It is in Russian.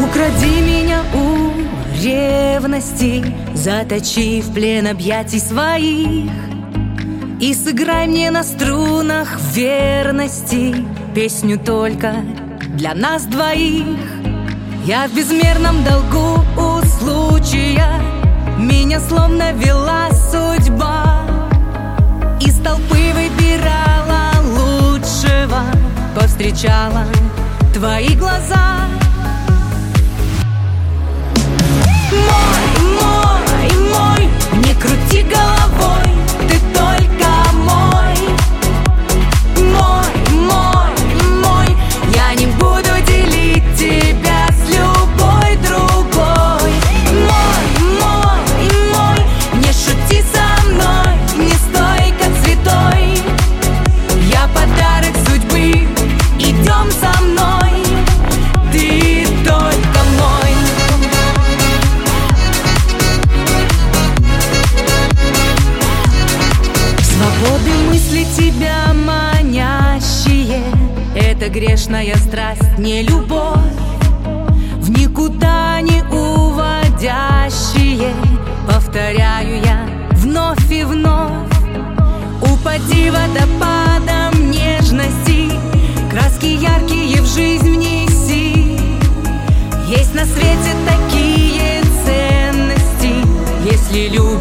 Укради меня у ревности, заточи в плен объятий своих, и сыграй мне на струнах верности песню только для нас двоих. Я в безмерном долгу у случая, меня словно вела судьба, из толпы выбирала лучшего, повстречала твои глаза. Мой, мой, мой, не крути головой, ты только мой. Мой, мой, мой, я не буду делить тебя с любой другой. Мой, мой, мой, не шути со мной, не стой как святой. Я подарок судьбы, идем со мной, ты только мой. Свободы мысли тебя манящие, это грешная страсть, не любовь, в никуда не уводящие. Повторяю я вновь и вновь. Упади водопадом нежности, краски яркие в жизнь внеси. Есть на свете такие ценности, если любишь.